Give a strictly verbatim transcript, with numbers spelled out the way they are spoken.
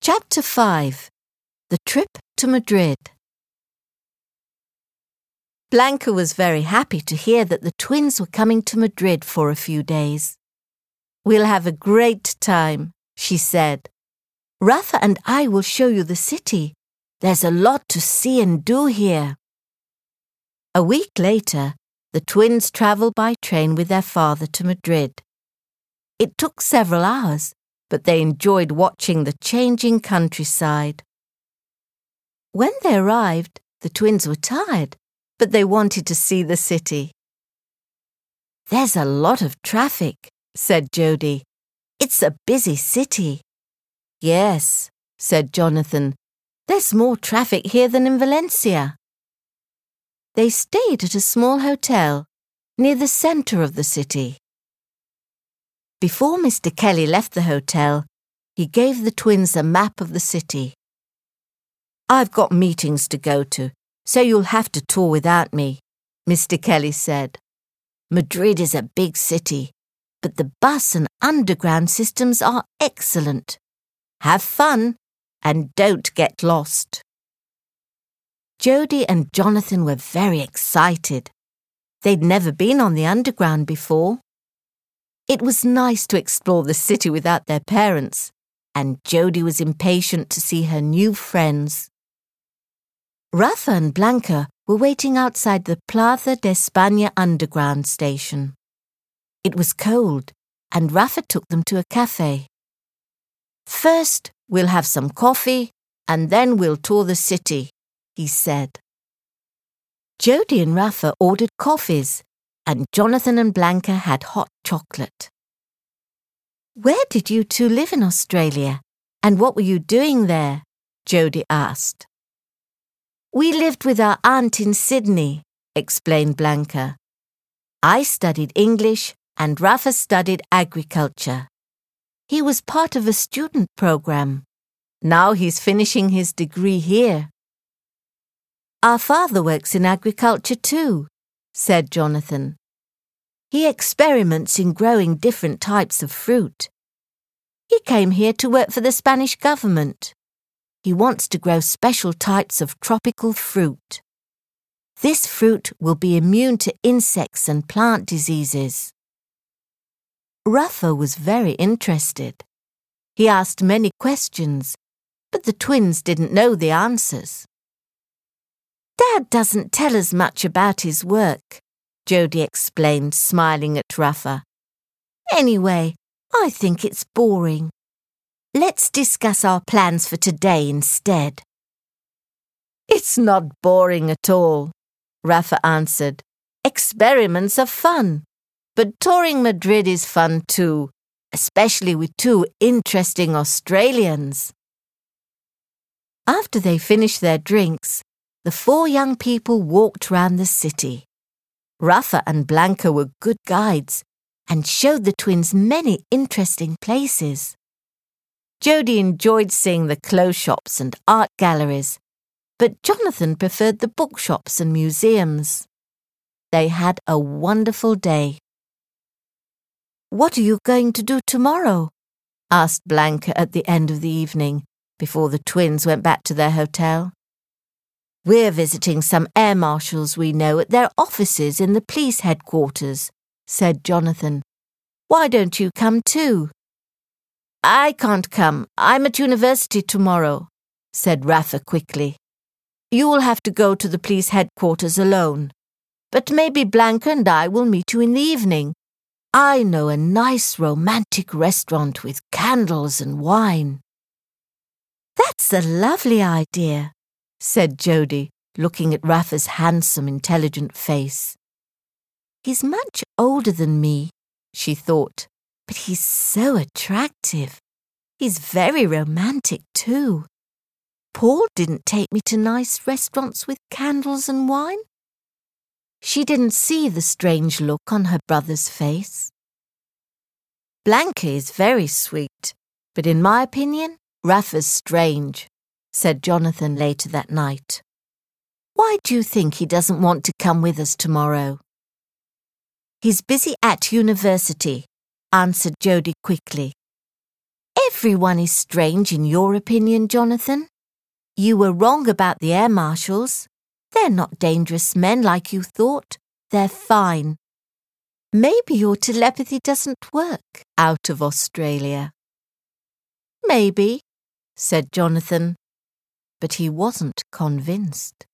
Chapter five. The Trip to Madrid. Blanca was very happy to hear that the twins were coming to Madrid for a few days. "We'll have a great time," she said. "Rafa and I will show you the city. There's a lot to see and do here." A week later, the twins travelled by train with their father to Madrid. It took several hours, but they enjoyed watching the changing countryside. When they arrived, the twins were tired, but they wanted to see the city. "There's a lot of traffic," said Jody. "It's a busy city." "Yes," said Jonathan. "There's more traffic here than in Valencia." They stayed at a small hotel near the centre of the city. Before Mister Kelly left the hotel, he gave the twins a map of the city. "I've got meetings to go to, so you'll have to tour without me," Mister Kelly said. "Madrid is a big city, but the bus and underground systems are excellent. Have fun and don't get lost." Jody and Jonathan were very excited. They'd never been on the underground before. It was nice to explore the city without their parents, and Jody was impatient to see her new friends. Rafa and Blanca were waiting outside the Plaza de España underground station. It was cold, and Rafa took them to a cafe. "First, we'll have some coffee, and then we'll tour the city," he said. Jody and Rafa ordered coffees, and Jonathan and Blanca had hot chocolate. "Where did you two live in Australia, and what were you doing there?" Jody asked. "We lived with our aunt in Sydney," explained Blanca. "I studied English and Rafa studied agriculture. He was part of a student program. Now he's finishing his degree here." "Our father works in agriculture too," said Jonathan. "He experiments in growing different types of fruit. He came here to work for the Spanish government. He wants to grow special types of tropical fruit. This fruit will be immune to insects and plant diseases." Rafa was very interested. He asked many questions, but the twins didn't know the answers. "Dad doesn't tell us much about his work," Jody explained, smiling at Rafa. "Anyway, I think it's boring. Let's discuss our plans for today instead." "It's not boring at all," Rafa answered. "Experiments are fun, but touring Madrid is fun too, especially with two interesting Australians." After they finished their drinks, the four young people walked round the city. Rafa and Blanca were good guides and showed the twins many interesting places. Jody enjoyed seeing the clothes shops and art galleries, but Jonathan preferred the bookshops and museums. They had a wonderful day. "What are you going to do tomorrow?" asked Blanca at the end of the evening, before the twins went back to their hotel. "We're visiting some air marshals we know at their offices in the police headquarters," said Jonathan. "Why don't you come too?" "I can't come. I'm at university tomorrow," said Rafa quickly. "You'll have to go to the police headquarters alone. But maybe Blanca and I will meet you in the evening. I know a nice romantic restaurant with candles and wine." "That's a lovely idea," said Jody, looking at Rafa's handsome, intelligent face. "He's much older than me," she thought, "but he's so attractive. He's very romantic too. Paul didn't take me to nice restaurants with candles and wine." She didn't see the strange look on her brother's face. "Blanca is very sweet, but in my opinion, Rafa's strange," said Jonathan later that night. "Why do you think he doesn't want to come with us tomorrow?" "He's busy at university," answered Jody quickly. Everyone is strange in your opinion, Jonathan. You were wrong about the air marshals. They're not dangerous men like you thought. They're fine. Maybe your telepathy doesn't work out of Australia. Maybe, said Jonathan, but he wasn't convinced.